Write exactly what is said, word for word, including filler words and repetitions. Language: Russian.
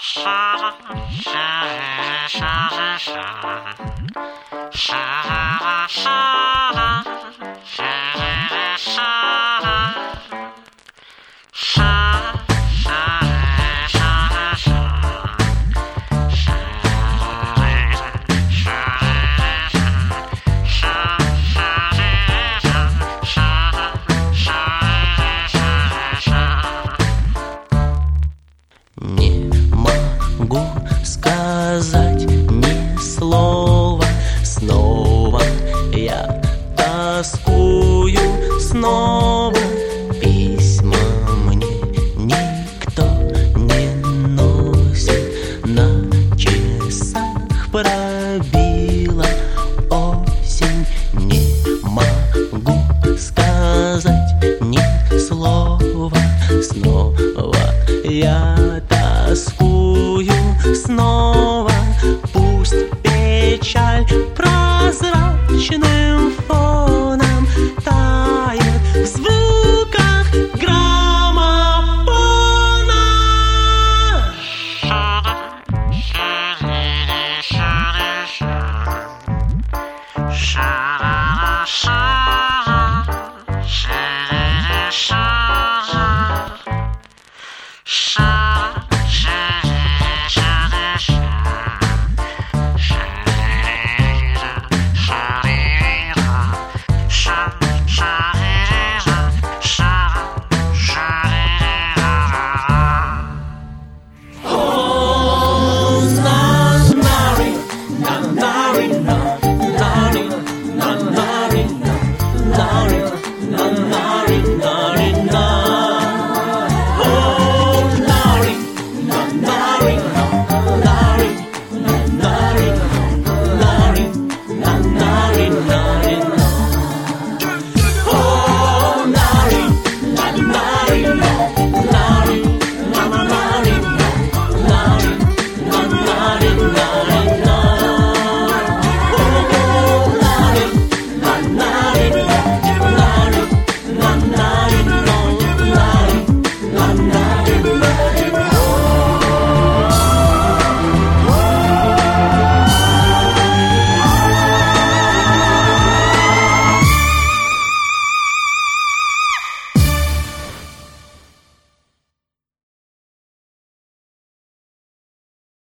Не могу сказать ни слова, снова я тоскую, снова письма мне никто не носит, на часах пробила осень. Не могу сказать ни слова, снова я тоскую, снова пусть печаль прозрачным фоном тает в звуках граммофона. Oh, Larry, Larry,